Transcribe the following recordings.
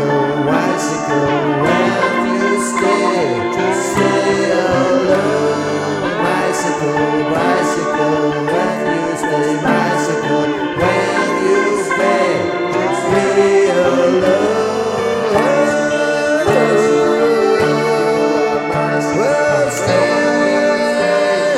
bicycle, bicycle, when you stay, just stay alone. Bicycle, bicycle, when you stay, bicycle, when you stay, just be alone. Well, stay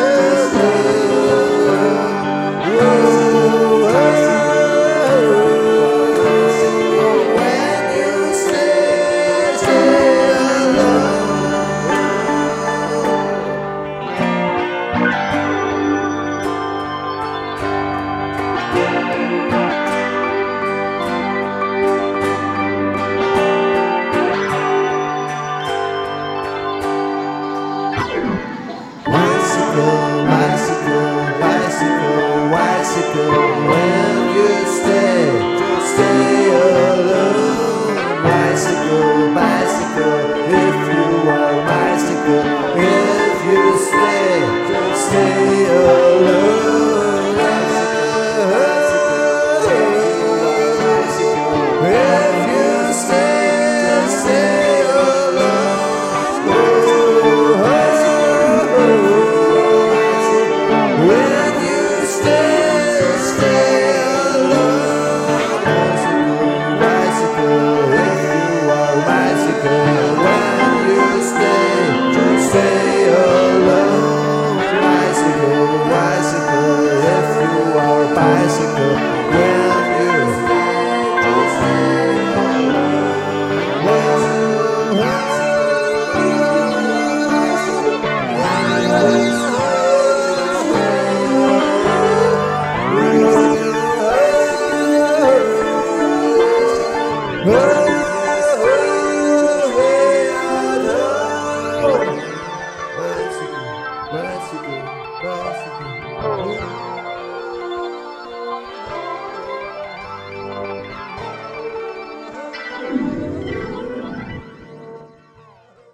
bicycle, bicycle, bicycle, bicycle, when you stay, just stay alone. Bicycle, bicycle, if you are bicycle.